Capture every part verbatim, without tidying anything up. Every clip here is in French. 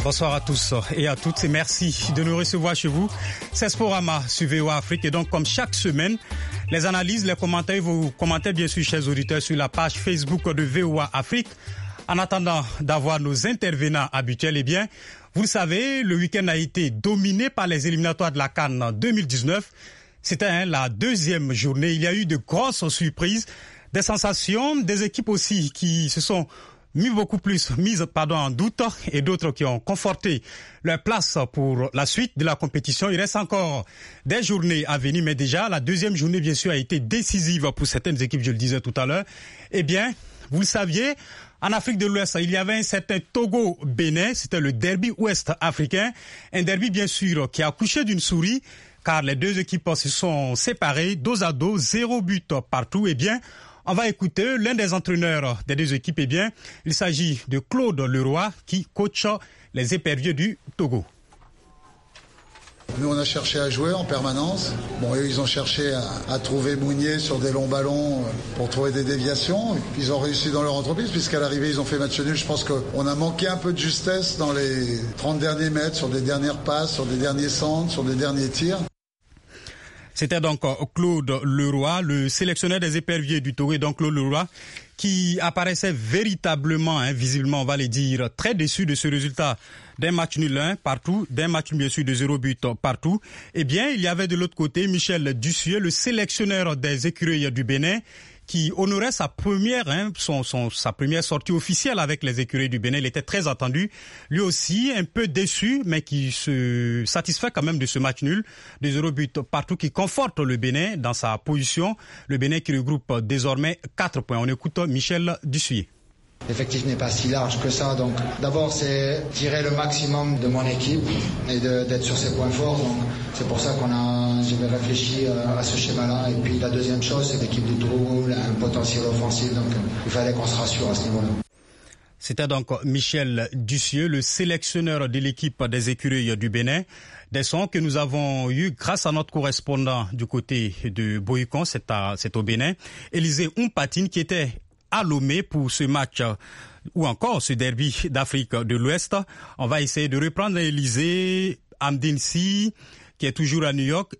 Bonsoir à tous et à toutes et merci de nous recevoir chez vous. C'est Sporama sur V O A Afrique et donc comme chaque semaine, les analyses, les commentaires, vous commentez bien sûr chers auditeurs sur la page Facebook de V O A Afrique. En attendant d'avoir nos intervenants habituels, eh bien, vous le savez, le week-end a été dominé par les éliminatoires de la CAN deux mille dix-neuf. C'était hein, la deuxième journée. Il y a eu de grosses surprises, des sensations, des équipes aussi qui se sont mis beaucoup plus mises pardon, en doute et d'autres qui ont conforté leur place pour la suite de la compétition. Il reste encore des journées à venir, mais déjà la deuxième journée bien sûr a été décisive pour certaines équipes, je le disais tout à l'heure. Eh bien, vous le saviez, en Afrique de l'Ouest, il y avait un certain Togo-Bénin, c'était le derby ouest-africain, un derby bien sûr qui a accouché d'une souris, car les deux équipes se sont séparées, dos à dos, zéro but partout. Eh bien, on va écouter l'un des entraîneurs des deux équipes. Eh bien, il s'agit de Claude Leroy qui coach les éperviers du Togo. Nous, on a cherché à jouer en permanence. Bon, eux, ils ont cherché à, à trouver Mounier sur des longs ballons pour trouver des déviations. Et puis, ils ont réussi dans leur entreprise, puisqu'à l'arrivée, ils ont fait match nul. Je pense qu'on a manqué un peu de justesse dans les trente derniers mètres, sur des dernières passes, sur des derniers centres, sur des derniers tirs. C'était donc Claude Leroy, le sélectionneur des éperviers du Togo, donc Claude Leroy, qui apparaissait véritablement, hein, visiblement, on va le dire, très déçu de ce résultat d'un match nul un partout, d'un match bien sûr de zéro but partout. Eh bien, il y avait de l'autre côté Michel Dussieu, le sélectionneur des écureuils du Bénin, qui honorait sa première, hein, son, son, sa première sortie officielle avec les écureuils du Bénin. Il était très attendu. Lui aussi, un peu déçu, mais qui se satisfait quand même de ce match nul, de zéro but partout, qui conforte le Bénin dans sa position. Le Bénin qui regroupe désormais quatre points. On écoute Michel Dussieu. L'effectif n'est pas si large que ça, donc d'abord c'est tirer le maximum de mon équipe et de, d'être sur ses points forts, donc c'est pour ça qu'on a, j'avais réfléchi à ce schéma-là. Et puis la deuxième chose, c'est que l'équipe du Togo a un potentiel offensif, donc il fallait qu'on se rassure à ce niveau-là. C'était donc Michel Dussieu, le sélectionneur de l'équipe des écureuils du Bénin. Des sons que nous avons eus grâce à notre correspondant du côté de Boycon, c'est, à, c'est au Bénin, Élisée Oumpatine, qui était à Lomé pour ce match ou encore ce derby d'Afrique de l'Ouest. On va essayer de reprendre Élisée, Amdine Si, qui est toujours à New York,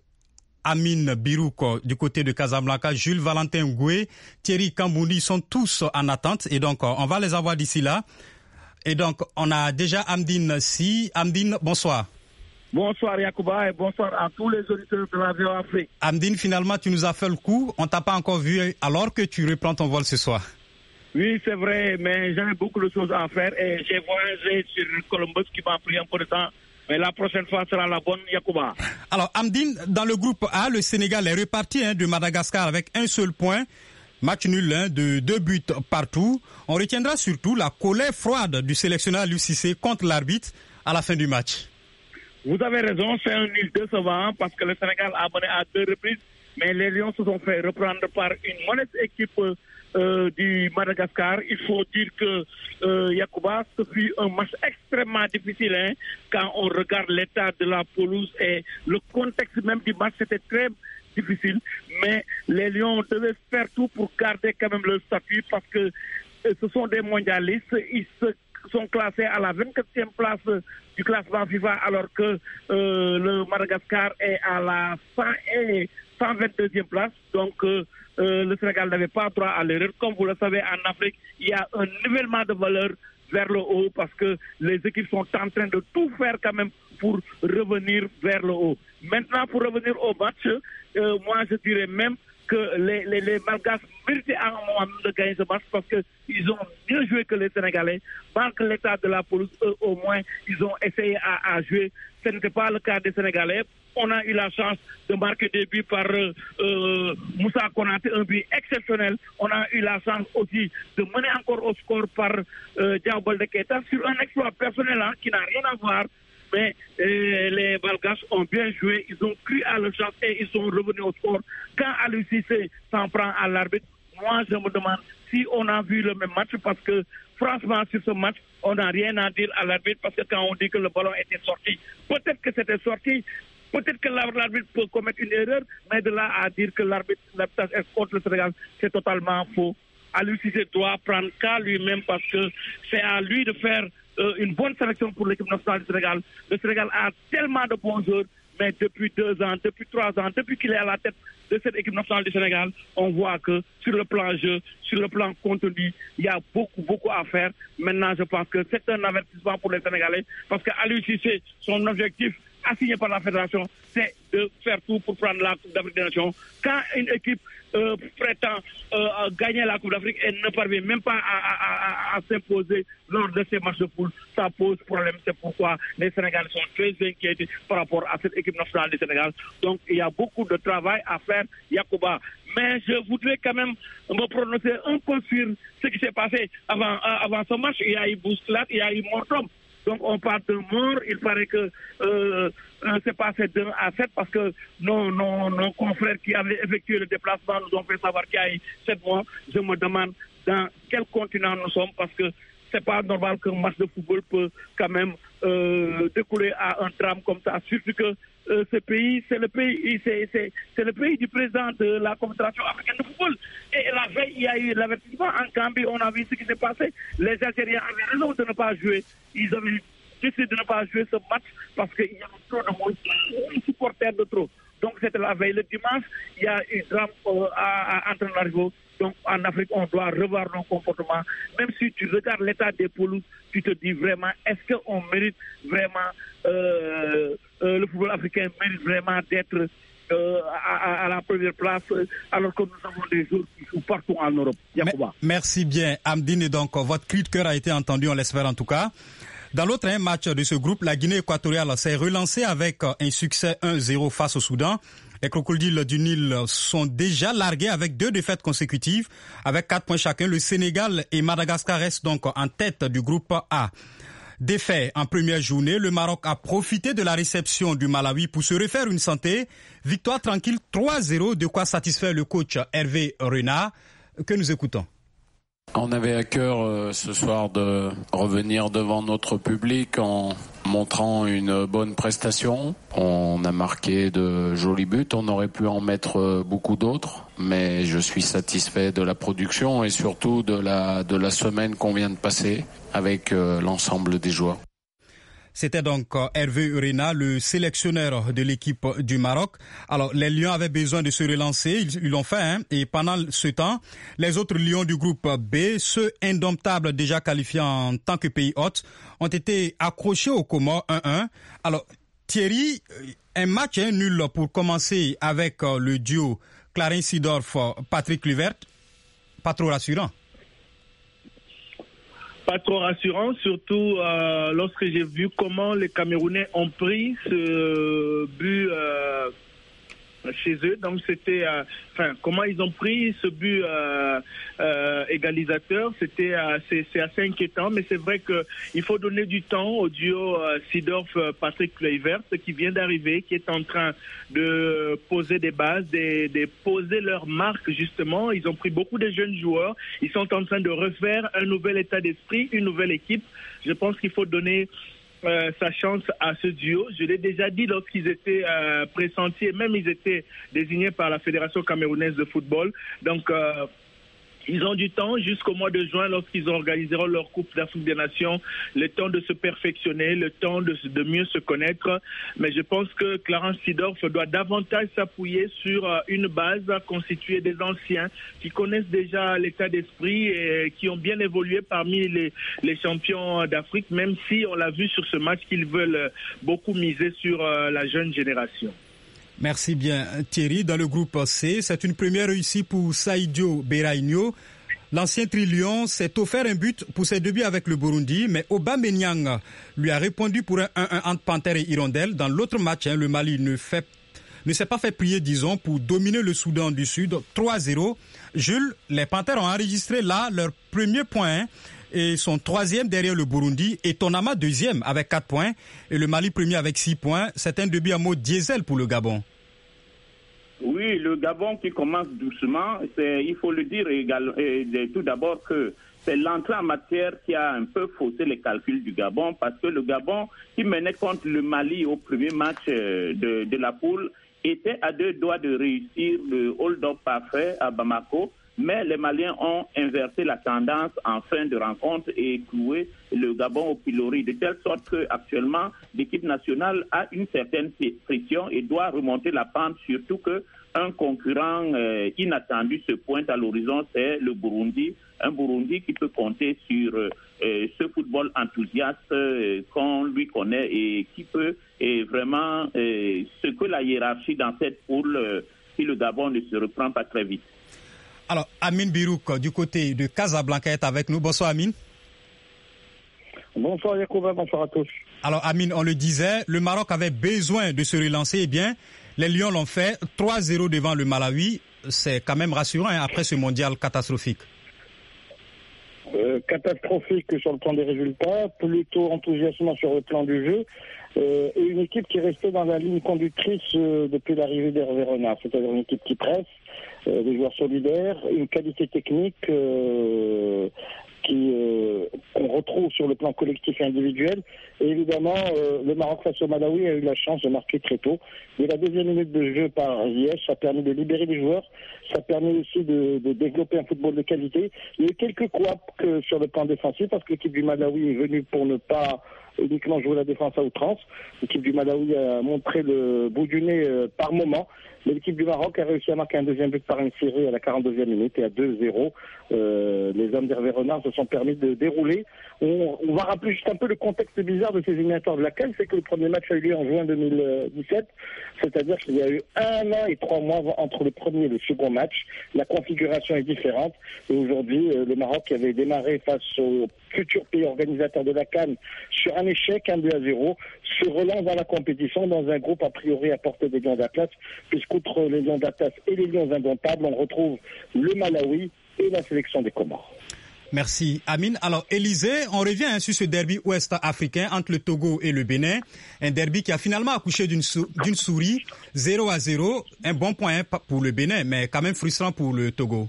Amine Birouk du côté de Casablanca, Jules Valentin Goué, Thierry Kambouni sont tous en attente et donc on va les avoir d'ici là. Et donc on a déjà Amdine Si. Amdine, bonsoir. Bonsoir Yacouba et bonsoir à tous les auditeurs de la V O A Afrique. Amdine, finalement tu nous as fait le coup, on t'a pas encore vu alors que tu reprends ton vol ce soir. Oui, c'est vrai, mais j'ai beaucoup de choses à faire et j'ai voyagé sur Columbus qui m'a pris un peu de temps. Mais la prochaine fois sera la bonne, Yacouba. Alors, Amdine, dans le groupe A, le Sénégal est reparti hein, de Madagascar avec un seul point. Match nul hein, de deux buts partout. On retiendra surtout la colère froide du sélectionneur Aliou Cissé contre l'arbitre à la fin du match. Vous avez raison, c'est un nul décevant parce que le Sénégal a mené à deux reprises. Mais les Lions se sont fait reprendre par une modeste équipe euh, du Madagascar. Il faut dire que euh, Yacouba, ce fut un match extrêmement difficile hein, quand on regarde l'état de la pelouse et le contexte même du match, c'était très difficile. Mais les Lions devaient faire tout pour garder quand même leur statut parce que euh, ce sont des mondialistes. Ils se sont classés à la vingt-quatrième place du classement FIFA alors que euh, le Madagascar est à la cent vingt-deuxième place. Donc euh, euh, le Sénégal n'avait pas droit à l'erreur. Comme vous le savez, en Afrique, il y a un nivellement de valeur vers le haut parce que les équipes sont en train de tout faire quand même pour revenir vers le haut. Maintenant, pour revenir au match, euh, moi je dirais même que les, les, les Malgaches méritaient à un moment de gagner ce match parce qu'ils ont mieux joué que les Sénégalais. Malgré l'état de la pelouse, eux au moins, ils ont essayé à, à jouer. Ce n'était pas le cas des Sénégalais. On a eu la chance de marquer des buts par euh, euh, Moussa Konaté, un but exceptionnel. On a eu la chance aussi de mener encore au score par euh, Diao Baldé Keita sur un exploit personnel hein, qui n'a rien à voir. Mais euh, les Malgaches ont bien joué, ils ont cru à leur chance et ils sont revenus au score. Quand Aliou Cissé s'en prend à l'arbitre, moi je me demande si on a vu le même match parce que franchement sur ce match, on n'a rien à dire à l'arbitre parce que quand on dit que le ballon était sorti, peut-être que c'était sorti, peut-être que l'arbitre peut commettre une erreur, mais de là à dire que l'arbitre, l'arbitrage est contre le Sénégal, c'est totalement faux. Aliou Cissé doit prendre qu'à lui-même parce que c'est à lui de faire euh, une bonne sélection pour l'équipe nationale du Sénégal. Le Sénégal a tellement de bons joueurs, mais depuis deux ans, depuis trois ans, depuis qu'il est à la tête de cette équipe nationale du Sénégal, on voit que sur le plan jeu, sur le plan contenu, il y a beaucoup, beaucoup à faire. Maintenant, je pense que c'est un avertissement pour les Sénégalais, parce qu'Aliou Cissé, son objectif assigné par la fédération, c'est de faire tout pour prendre la Coupe d'Afrique des Nations. Quand une équipe euh, prétend euh, gagner la Coupe d'Afrique et ne parvient même pas à, à, à, à s'imposer lors de ces matchs de poule, ça pose problème. C'est pourquoi les Sénégalais sont très inquiétés par rapport à cette équipe nationale du Sénégal. Donc il y a beaucoup de travail à faire, Yacouba. Mais je voudrais quand même me prononcer un peu sur ce qui s'est passé avant, avant ce match. Il y a eu bousculade, il y a eu mort d'homme. Donc on parle de mort, il paraît que euh, c'est passé de un à sept parce que nos, nos, nos confrères qui avaient effectué le déplacement nous ont fait savoir qu'il y a eu sept morts. Je me demande dans quel continent nous sommes parce que c'est pas normal qu'un match de football peut quand même euh, découler à un drame comme ça. Surtout que euh, ce pays, c'est le pays, c'est, c'est, c'est le pays du président de la Confédération africaine de football. Et la veille, il y a eu l'avertissement en Gambie, on a vu ce qui s'est passé. Les Algériens avaient raison de ne pas jouer. Ils avaient décidé de ne pas jouer ce match parce qu'il y avait trop de monde, des supporters de trop. Donc c'était la veille. Le dimanche, il y a eu un drame euh, à, à Antananarivo. Donc en Afrique, on doit revoir nos comportements. Même si tu regardes l'état des pelouses, tu te dis vraiment, est-ce qu'on mérite vraiment, euh, euh, le football africain mérite vraiment d'être euh, à, à la première place, alors que nous avons des joueurs qui jouent partout en Europe. Yacouba. Merci bien, Amdine. Et donc, votre cri de cœur a été entendu, on l'espère en tout cas. Dans l'autre hein, match de ce groupe, la Guinée équatoriale s'est relancée avec un succès un zéro face au Soudan. Les crocodiles du Nil sont déjà largués avec deux défaites consécutives. Avec quatre points chacun, le Sénégal et Madagascar restent donc en tête du groupe A. Défait en première journée, le Maroc a profité de la réception du Malawi pour se refaire une santé. Victoire tranquille trois zéro, de quoi satisfaire le coach Hervé Renard, que nous écoutons. On avait à cœur euh, ce soir de revenir devant notre public en montrant une bonne prestation. On a marqué de jolis buts, on aurait pu en mettre beaucoup d'autres, mais je suis satisfait de la production et surtout de la, de la semaine qu'on vient de passer avec euh, l'ensemble des joueurs. C'était donc Hervé Urena, le sélectionneur de l'équipe du Maroc. Alors, les Lions avaient besoin de se relancer, ils l'ont fait, hein, et pendant ce temps, les autres Lions du groupe B, ceux indomptables déjà qualifiés en tant que pays hôte, ont été accrochés au Comores un un. Alors, Thierry, un match hein, nul pour commencer avec le duo Clarence Seedorf-Patrick Kluivert, pas trop rassurant. Pas trop rassurant, surtout euh, lorsque j'ai vu comment les Camerounais ont pris ce but euh, chez eux. Donc c'était, euh, enfin, comment ils ont pris ce but euh, euh, égalisateur, c'était euh, c'est, c'est assez inquiétant. Mais c'est vrai que il faut donner du temps au duo euh, Seedorf-Patrick Kluivert qui vient d'arriver, qui est en train de poser des bases, de, de poser leur marque justement. Ils ont pris beaucoup de jeunes joueurs. Ils sont en train de refaire un nouvel état d'esprit, une nouvelle équipe. Je pense qu'il faut donner Euh, sa chance à ce duo. Je l'ai déjà dit lorsqu'ils étaient euh, pressentis et même ils étaient désignés par la Fédération camerounaise de football. Donc euh, ils ont du temps jusqu'au mois de juin lorsqu'ils organiseront leur Coupe d'Afrique des Nations, le temps de se perfectionner, le temps de, de mieux se connaître. Mais je pense que Clarence Seedorf doit davantage s'appuyer sur euh, une base constituée des anciens qui connaissent déjà l'état d'esprit et qui ont bien évolué parmi les, les champions d'Afrique, même si on l'a vu sur ce match qu'ils veulent beaucoup miser sur euh, la jeune génération. Merci bien Thierry. Dans le groupe C, c'est une première réussite pour Saïdio Beraigno. L'ancien Trillion s'est offert un but pour ses débuts avec le Burundi, mais Aubameyang lui a répondu pour un un un entre Panthère et Hirondelle. Dans l'autre match, hein, le Mali ne, fait, ne s'est pas fait prier, disons, pour dominer le Soudan du Sud trois zéro. Jules, les Panthères ont enregistré là leur premier point, hein, et son troisième derrière le Burundi, et Tonama deuxième avec quatre points, et le Mali premier avec six points. C'est un début à mode diesel pour le Gabon. Oui, le Gabon qui commence doucement, c'est, il faut le dire également, tout d'abord que c'est l'entrée en matière qui a un peu faussé les calculs du Gabon, parce que le Gabon, qui menait contre le Mali au premier match de, de la poule, était à deux doigts de réussir le hold-up parfait à Bamako. mais les Maliens ont inversé la tendance en fin de rencontre et cloué le Gabon au pilori, de telle sorte qu'actuellement, l'équipe nationale a une certaine pression et doit remonter la pente, surtout qu'un concurrent euh, inattendu se pointe à l'horizon, c'est le Burundi, un Burundi qui peut compter sur euh, ce football enthousiaste euh, qu'on lui connaît et qui peut euh, vraiment euh, secouer la hiérarchie dans cette poule euh, si le Gabon ne se reprend pas très vite. Alors, Amine Birouk, du côté de Casablanca, est avec nous. Bonsoir, Amine. Bonsoir, Yacouba. Bonsoir à tous. Alors, Amine, on le disait, le Maroc avait besoin de se relancer. Eh bien, les Lions l'ont fait. trois zéro devant le Malawi. C'est quand même rassurant hein, après ce mondial catastrophique. Euh, catastrophique sur le plan des résultats, plutôt enthousiasmant sur le plan du jeu. Euh, et une équipe qui restait dans la ligne conductrice euh, depuis l'arrivée d'Hervé Renard, c'est-à-dire une équipe qui presse, euh, des joueurs solidaires, une qualité technique euh, qui euh, qu'on retrouve sur le plan collectif et individuel. Et évidemment, euh, le Maroc face au Malawi a eu la chance de marquer très tôt. Et la deuxième minute de jeu par Ziyech, ça a permis de libérer les joueurs, ça a permis aussi de, de développer un football de qualité. Il y a eu quelques couacs que sur le plan défensif, parce que l'équipe du Malawi est venue pour ne pas uniquement jouer la défense à outrance. L'équipe du Malawi a montré le bout du nez euh, par moment, mais l'équipe du Maroc a réussi à marquer un deuxième but par une série à la quarante-deuxième minute et à deux zéro. Euh, les hommes d'Hervé Renard se sont permis de dérouler. On, on va rappeler juste un peu le contexte bizarre de ces éliminatoires de la C A N, c'est que le premier match a eu lieu en juin deux mille dix-sept, c'est-à-dire qu'il y a eu un an et trois mois entre le premier et le second match. La configuration est différente et aujourd'hui, euh, le Maroc qui avait démarré face au futur pays organisateur de la C A N sur un échec, un but à zéro, se relance dans la compétition dans un groupe a priori à portée des Lions d'Atlas, puisqu'outre les Lions d'Atlas et les Lions indomptables, on retrouve le Malawi et la sélection des Comores. Merci Amine. Alors Élysée, on revient hein, sur ce derby ouest-africain entre le Togo et le Bénin. Un derby qui a finalement accouché d'une, sou- d'une souris, zéro à zéro. Un bon point hein, pour le Bénin, mais quand même frustrant pour le Togo.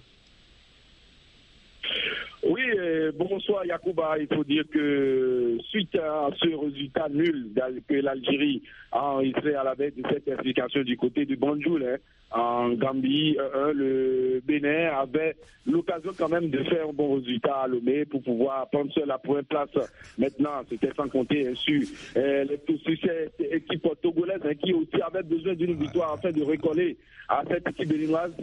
Oui, euh, bonsoir Yacouba. Il faut dire que suite à ce résultat nul que l'Algérie a enregistré à la veille de cette implication du côté du Banjul, hein, en Gambie, euh, le Bénin avait l'occasion quand même de faire un bon résultat à Lomé pour pouvoir prendre seul la première place. Maintenant, c'était sans compter hein, sur, euh, les, sur cette équipe togolaise hein, qui aussi avait besoin d'une victoire afin de recoller à cette équipe béninoise.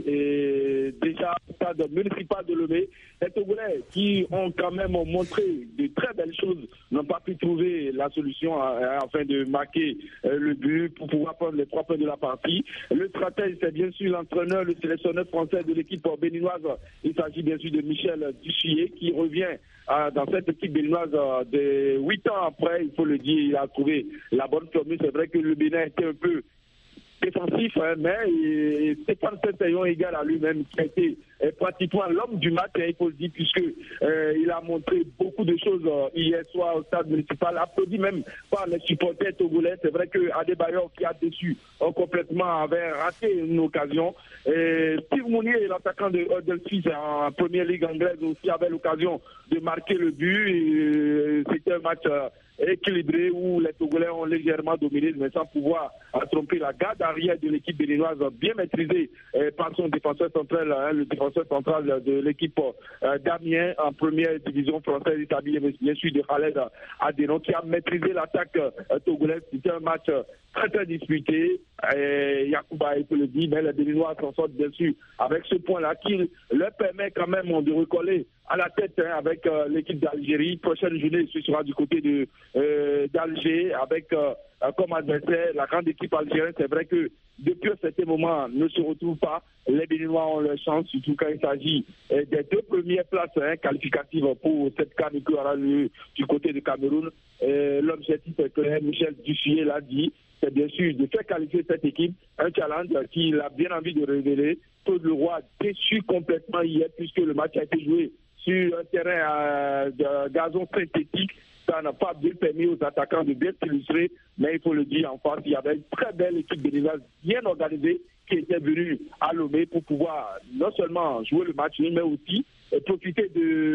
Et déjà, au stade municipal de Lomé, les Togolais qui ont quand même montré de très belles choses n'ont pas pu trouver la solution hein, afin de marquer euh, le but pour pouvoir prendre les trois points de la partie. Le stratège, c'est bien sûr l'entraîneur, le sélectionneur français de l'équipe béninoise. Il s'agit bien sûr de Michel Duchier qui revient euh, dans cette équipe béninoise euh, de huit ans après, il faut le dire, il a trouvé la bonne formule. C'est vrai que le Bénin était un peu défensif, hein, mais et, et Stéphane Saint-Ayon égal à lui-même qui a été euh, pratiquement l'homme du match, hein, il faut le dire, puisque euh, il a montré beaucoup de choses euh, hier soir au stade municipal, applaudi même par les supporters togolais. C'est vrai que Adebayor, qui a déçu euh, complètement, avait raté une occasion. Et Steve Mounier, l'attaquant de Huddersfield en première ligue anglaise, aussi avait l'occasion de marquer le but. Et, euh, c'était un match euh, équilibré où les Togolais ont légèrement dominé, mais sans pouvoir euh, tromper la garde arrière de l'équipe béninoise, bien maîtrisée euh, par son défenseur central, hein, le défenseur central de l'équipe euh, d'Amiens en première division française, établi bien sûr de Khaled Adeno, qui a maîtrisé l'attaque euh, togolaise. C'était un match euh, très très disputé. Et Yacouba, il peut le dire, mais les Béninois s'en sortent bien sûr avec ce point-là qui leur permet quand même de recoller à la tête hein, avec euh, l'équipe d'Algérie. Prochaine journée, ce sera du côté de euh, d'Alger avec euh, comme adversaire la grande équipe algérienne. C'est vrai que depuis un certain moment ne se retrouvent pas. Les Béninois ont leur chance, surtout quand il s'agit euh, des deux premières places hein, qualificatives pour cette C A N qui aura lieu du côté de Cameroun. Euh, l'objectif est clair, Michel Duchier l'a dit, c'est bien sûr de faire qualifier cette équipe, un challenge qu'il a bien envie de révéler. Claude Leroy déçu complètement hier puisque le match a été joué sur un terrain euh, de gazon synthétique. Ça n'a pas bien permis aux attaquants de bien s'illustrer, mais il faut le dire en face, il y avait une très belle équipe béninoise bien organisée qui était venue à Lomé pour pouvoir non seulement jouer le match, mais aussi euh, profiter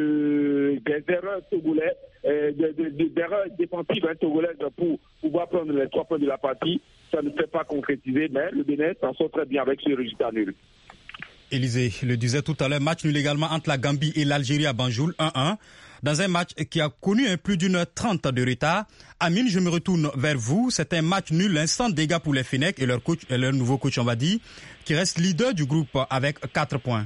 de, des erreurs togolaises, euh, de, de, de, des erreurs défensives hein, togolaises pour pouvoir prendre les trois points de la partie. Ça ne s'est pas concrétisé, mais le Bénin s'en sort très bien avec ce résultat nul. Élisée le disait tout à l'heure, match nul également entre la Gambie et l'Algérie à Banjul, un un. Dans un match qui a connu un plus d'une heure trente de retard. Amine, je me retourne vers vous. C'est un match nul, un sans dégâts pour les Fennecs et leur coach, et leur nouveau coach, on va dire, qui reste leader du groupe avec quatre points.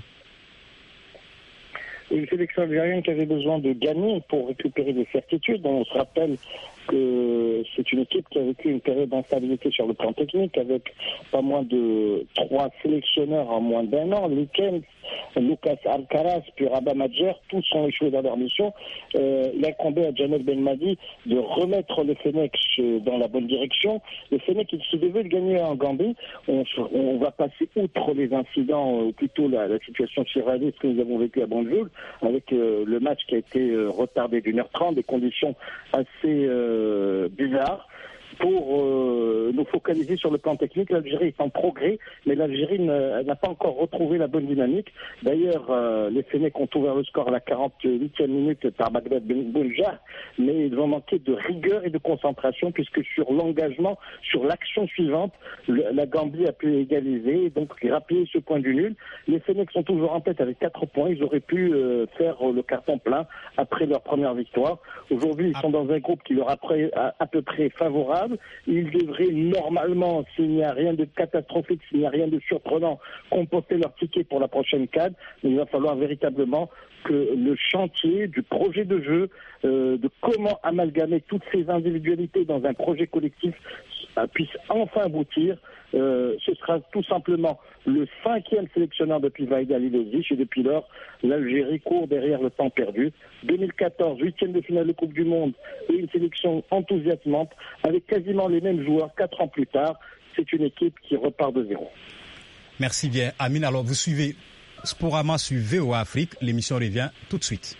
Une sélection algérienne qui avait besoin de gagner pour récupérer des certitudes. On se rappelle que c'est une équipe qui a vécu une période d'instabilité sur le plan technique avec pas moins de trois sélectionneurs en moins d'un an. Likens, Lucas Alcaraz, puis Rabat Madjer, tous ont échoué dans leur mission. Euh, il a incombé à Jamel Belmadi de remettre le Fennec dans la bonne direction. Le Fennec, il se devait de gagner en Gambie. On, on va passer outre les incidents, ou plutôt la, la situation surréaliste que nous avons vécue à Banjul, avec euh, le match qui a été euh, retardé d'une heure trente, des conditions assez euh, bizarres. Pour euh, nous focaliser sur le plan technique, l'Algérie est en progrès, mais l'Algérie n'a pas encore retrouvé la bonne dynamique. D'ailleurs, euh, les Fennecs ont ouvert le score à la quarante-huitième minute par Bagdad Bounja, mais ils ont manqué de rigueur et de concentration, puisque sur l'engagement, sur l'action suivante, le, la Gambie a pu égaliser, et donc rappeler ce point du nul. Les Fennecs sont toujours en tête avec quatre points, ils auraient pu euh, faire le carton plein après leur première victoire. Aujourd'hui, ils sont dans un groupe qui leur est à, à peu près favorable. Ils devraient normalement, s'il n'y a rien de catastrophique, s'il n'y a rien de surprenant, composter leur ticket pour la prochaine C A D. Mais il va falloir véritablement que le chantier du projet de jeu, euh, de comment amalgamer toutes ces individualités dans un projet collectif euh, puisse enfin aboutir. Euh, ce sera tout simplement le cinquième sélectionneur depuis Vaïd Alilovic et depuis lors, l'Algérie court derrière le temps perdu. deux mille quatorze, huitième de finale de Coupe du Monde et une sélection enthousiasmante avec quasiment les mêmes joueurs quatre ans plus tard. C'est une équipe qui repart de zéro. Merci bien, Amine. Alors, vous suivez Sporama sur V O A Afrique. L'émission revient tout de suite.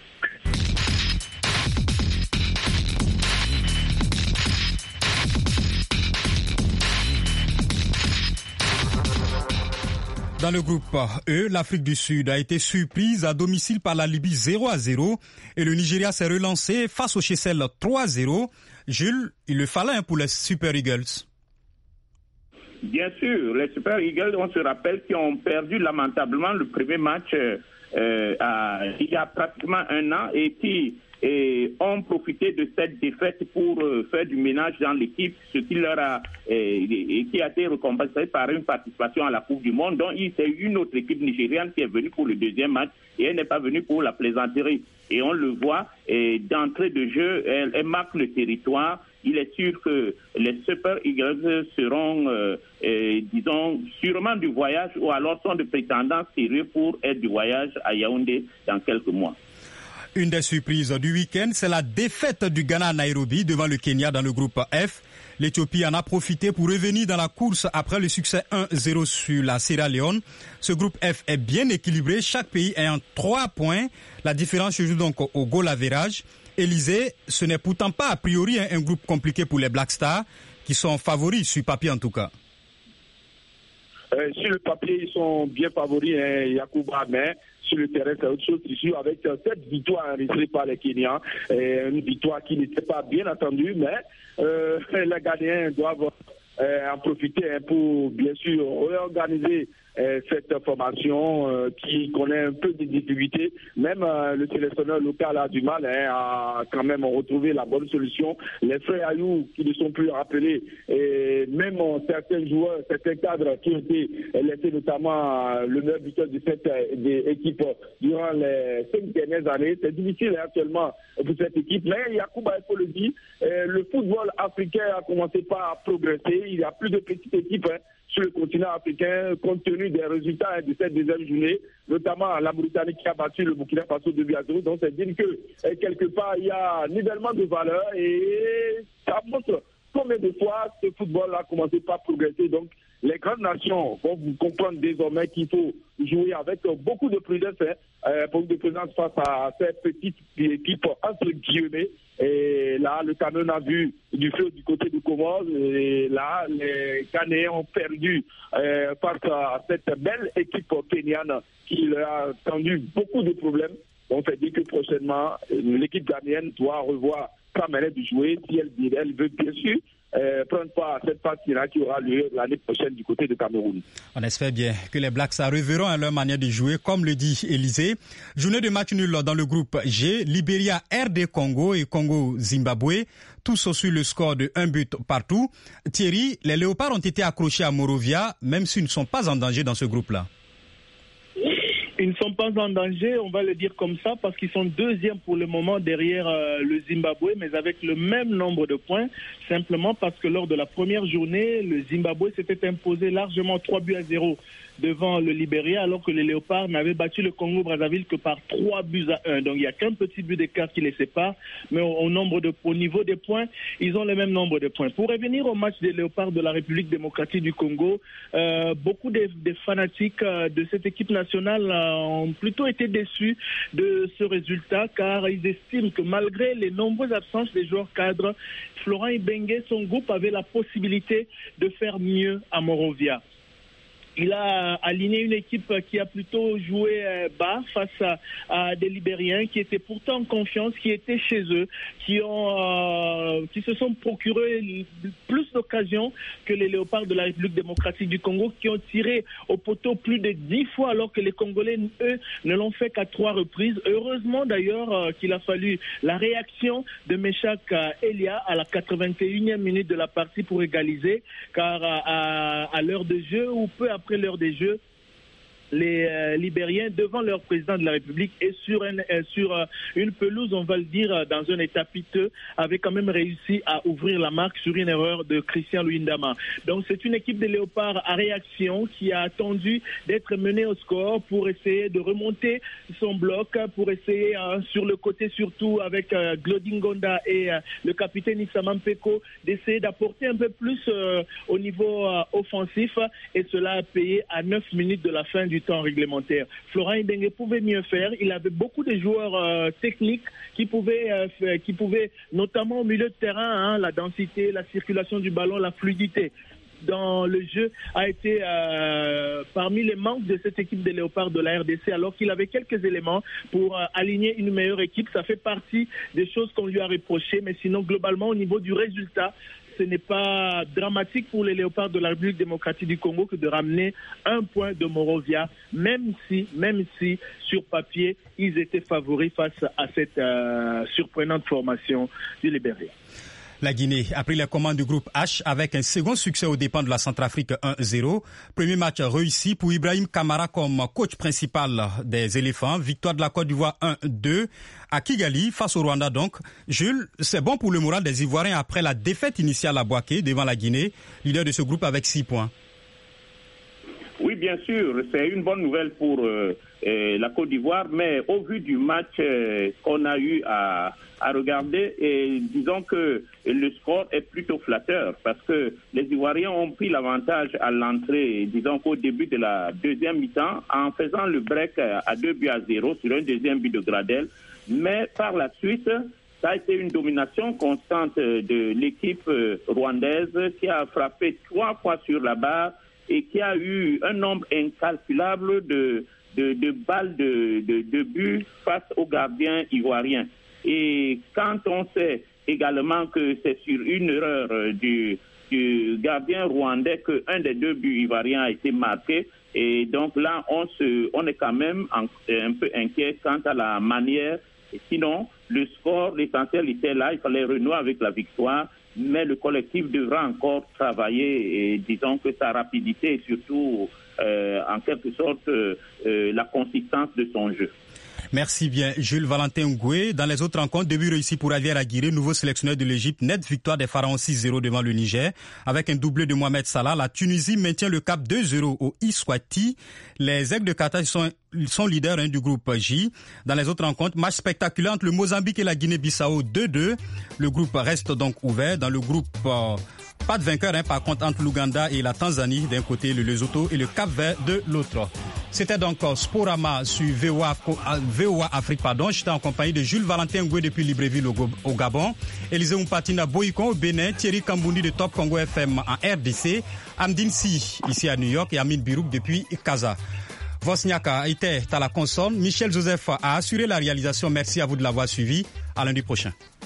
Dans le groupe E, l'Afrique du Sud a été surprise à domicile par la Libye zéro à zéro et le Nigeria s'est relancé face au Seychelles trois à zéro. Jules, il le fallait pour les Super Eagles. Bien sûr, les Super Eagles, on se rappelle qu'ils ont perdu lamentablement le premier match euh, à, il y a pratiquement un an et qui et ont profité de cette défaite pour euh, faire du ménage dans l'équipe, ce qui leur a et, et qui a été récompensé par une participation à la Coupe du Monde. Donc, c'est une autre équipe nigériane qui est venue pour le deuxième match et elle n'est pas venue pour la plaisanterie. Et on le voit, et d'entrée de jeu, elle, elle marque le territoire. Il est sûr que les Super Eagles seront, euh, euh, disons, sûrement du voyage ou alors sont de prétendants sérieux pour être du voyage à Yaoundé dans quelques mois. Une des surprises du week-end, c'est la défaite du Ghana à Nairobi devant le Kenya dans le groupe F. L'Éthiopie en a profité pour revenir dans la course après le succès un zéro sur la Sierra Leone. Ce groupe F est bien équilibré, chaque pays ayant trois points. La différence se joue donc au goal average. Élysée, ce n'est pourtant pas a priori un groupe compliqué pour les Black Stars, qui sont favoris sur papier en tout cas. Euh, sur le papier, ils sont bien favoris, hein, Yacouba, mais sur le terrain, c'est autre chose. Ici, avec euh, cette victoire enregistrée par les Kenyans, euh, une victoire qui n'était pas bien attendue, mais euh, les Ghanéens doivent euh, en profiter hein, pour, bien sûr, réorganiser euh, cette formation euh, qui connaît un peu de difficultés. Même euh, le sélectionneur local a du mal hein, à quand même retrouver la bonne solution. Les frères Ayou qui ne sont plus rappelés, et même euh, certains joueurs, certains cadres qui ont été laissés, notamment euh, le meilleur buteur de cette euh, équipe durant les cinq dernières années. C'est difficile hein, actuellement pour cette équipe. Mais Yacouba, il faut le dire, euh, le football africain a commencé par progresser. Il y a plus de petites équipes hein, sur le continent africain, compte tenu des résultats de cette deuxième journée, notamment la Mauritanie qui a battu le Burkina Faso deux buts à zéro. Donc, c'est dire que quelque part, il y a un nivellement de valeur et ça montre combien de fois ce football a commencé par progresser. Donc, les grandes nations vont comprendre désormais qu'il faut jouer avec beaucoup de prudence, hein, beaucoup de prudence face à ces petites équipes entre guillemets. Et là, le Cameroun a vu du feu du côté du Comores. Et là, les Ghanéens ont perdu euh, face à cette belle équipe kenyane qui leur a tendu beaucoup de problèmes. On fait dire que prochainement, l'équipe ghanéenne doit revoir sa manière de jouer si elle, elle veut bien sûr euh, prendre part à cette phase finale qui aura lieu l'année prochaine du côté de Cameroun. On espère bien que les Blacks reverront à leur manière de jouer, comme le dit Élysée. Journée de match nul dans le groupe G, Libéria, R D Congo et Congo-Zimbabwe, tous sur le score de un but partout. Thierry, les Léopards ont été accrochés à Morovia, même s'ils ne sont pas en danger dans ce groupe-là. Ils ne sont pas en danger, on va le dire comme ça, parce qu'ils sont deuxièmes pour le moment derrière euh, le Zimbabwe, mais avec le même nombre de points, simplement parce que lors de la première journée, le Zimbabwe s'était imposé largement trois buts à zéro devant le Libéria, alors que les Léopards n'avaient battu le Congo-Brazzaville que par trois buts à un. Donc il n'y a qu'un petit but d'écart qui les sépare, mais au, au, nombre de, au niveau des points, ils ont le même nombre de points. Pour revenir au match des Léopards de la République démocratique du Congo, euh, beaucoup des, des fanatiques euh, de cette équipe nationale euh, ont plutôt été déçus de ce résultat, car ils estiment que malgré les nombreuses absences des joueurs cadres, Florent Ibenge, son groupe avait la possibilité de faire mieux à Morovia. Il a aligné une équipe qui a plutôt joué bas face à, à des Libériens qui étaient pourtant en confiance, qui étaient chez eux, qui ont, euh, qui se sont procurés plus d'occasions que les Léopards de la République démocratique du Congo, qui ont tiré au poteau plus de dix fois, alors que les Congolais, eux, ne l'ont fait qu'à trois reprises. Heureusement d'ailleurs euh, qu'il a fallu la réaction de Meshak euh, Elia à la quatre-vingt-et-unième minute de la partie pour égaliser, car à, à, à l'heure de jeu ou peu après Après l'heure des Jeux, les euh, Libériens, devant leur président de la République et sur, un, euh, sur euh, une pelouse, on va le dire, euh, dans un état piteux, avaient quand même réussi à ouvrir la marque sur une erreur de Christian Luindama. Donc c'est une équipe de Léopards à réaction qui a attendu d'être menée au score pour essayer de remonter son bloc, pour essayer euh, sur le côté surtout avec euh, Glodingonda et euh, le capitaine Issam Mpeko d'essayer d'apporter un peu plus euh, au niveau euh, offensif, et cela a payé à neuf minutes de la fin du temps réglementaire. Florent Ibenge pouvait mieux faire. Il avait beaucoup de joueurs euh, techniques qui pouvaient, euh, faire, qui pouvaient, notamment au milieu de terrain, hein, la densité, la circulation du ballon, la fluidité dans le jeu a été euh, parmi les manques de cette équipe des Léopards de la R D C, alors qu'il avait quelques éléments pour euh, aligner une meilleure équipe. Ça fait partie des choses qu'on lui a reprochées, mais sinon globalement au niveau du résultat, ce n'est pas dramatique pour les Léopards de la République démocratique du Congo que de ramener un point de Morovia, même si, même si sur papier, ils étaient favoris face à cette euh, surprenante formation du Libéria. La Guinée a pris les commandes du groupe H avec un second succès aux dépens de la Centrafrique un zéro. Premier match réussi pour Ibrahim Kamara comme coach principal des éléphants. Victoire de la Côte d'Ivoire un deux à Kigali face au Rwanda donc. Jules, c'est bon pour le moral des Ivoiriens après la défaite initiale à Bouaké devant la Guinée, leader de ce groupe avec six points. Oui, bien sûr, c'est une bonne nouvelle pour euh, euh, la Côte d'Ivoire, mais au vu du match euh, qu'on a eu à, à regarder, et disons que le score est plutôt flatteur parce que les Ivoiriens ont pris l'avantage à l'entrée, disons qu'au début de la deuxième mi-temps, en faisant le break à deux buts à zéro sur un deuxième but de Gradel, mais par la suite, ça a été une domination constante de l'équipe rwandaise qui a frappé trois fois sur la barre et qui a eu un nombre incalculable de, de, de balles de, de, de buts face aux gardiens ivoiriens. Et quand on sait également que c'est sur une erreur du, du gardien rwandais qu'un des deux buts ivoiriens a été marqué, et donc là, on, se, on est quand même en, un peu inquiet quant à la manière. Et sinon, le score, l'essentiel était là, il fallait renouer avec la victoire. Mais le collectif devra encore travailler et disons que sa rapidité et surtout euh, en quelque sorte euh, la consistance de son jeu. Merci bien, Jules Valentin Ngoué. Dans les autres rencontres, début réussi pour Javier Aguirre, nouveau sélectionneur de l'Égypte. Nette victoire des Pharaons six zéro devant le Niger. Avec un doublé de Mohamed Salah, la Tunisie maintient le cap deux zéro au Iswati. Les Aigles de Qatar sont, sont leaders hein, du groupe J. Dans les autres rencontres, match spectaculaire entre le Mozambique et la Guinée-Bissau deux deux. Le groupe reste donc ouvert. Dans le groupe... Euh, Pas de vainqueur, hein, par contre, entre l'Ouganda et la Tanzanie d'un côté, le Lesotho et le Cap-Vert de l'autre. C'était donc Sporama sur V O A, V O A Afrique, pardon. J'étais en compagnie de Jules Valentin Ngoué depuis Libreville au, au Gabon, Élisée Mpatina Boyikon au Bénin, Thierry Kambundi de Top Congo F M en R D C, Amdine Si ici à New York et Amine Birouk depuis Casa. Vosniaka était à la console, Michel Joseph a assuré la réalisation. Merci à vous de l'avoir suivi. À lundi prochain.